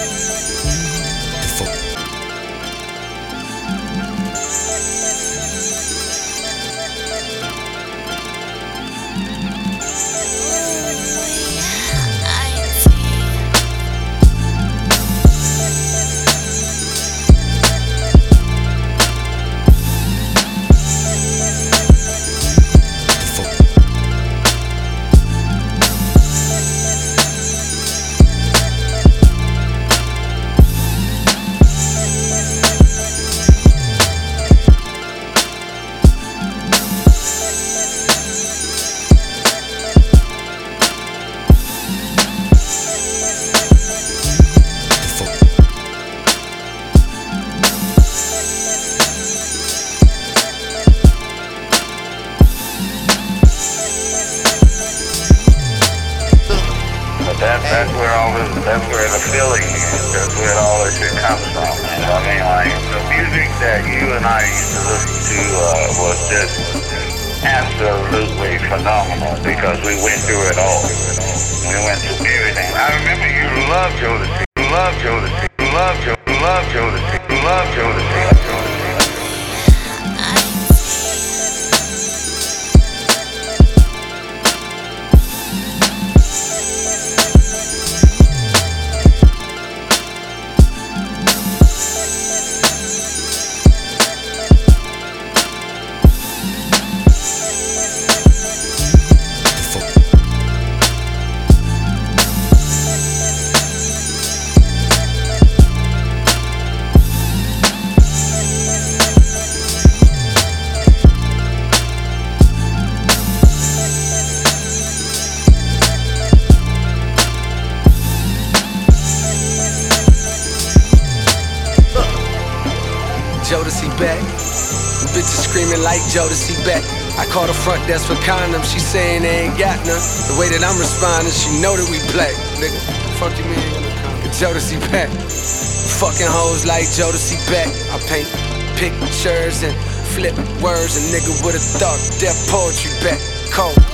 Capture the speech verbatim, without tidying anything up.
That, that's where all this, that's where the feeling is, that's where all this shit comes from. And I mean, like, the music that you and I used to listen to uh, was just absolutely phenomenal because we went through it all. We went through everything. I remember you loved Jodeci, you loved Jodeci, you loved Jodeci, you loved Jodeci, you loved Jodeci. Jodeci back. The bitches screaming like Jodeci back. I call the front desk for condoms, she saying they ain't got none. The way that I'm responding, she know that we black. Nigga, fuck you mean? Jodeci back. Fucking hoes like Jodeci back. I paint pictures and flip words. A nigga would've thought that poetry back. Cold.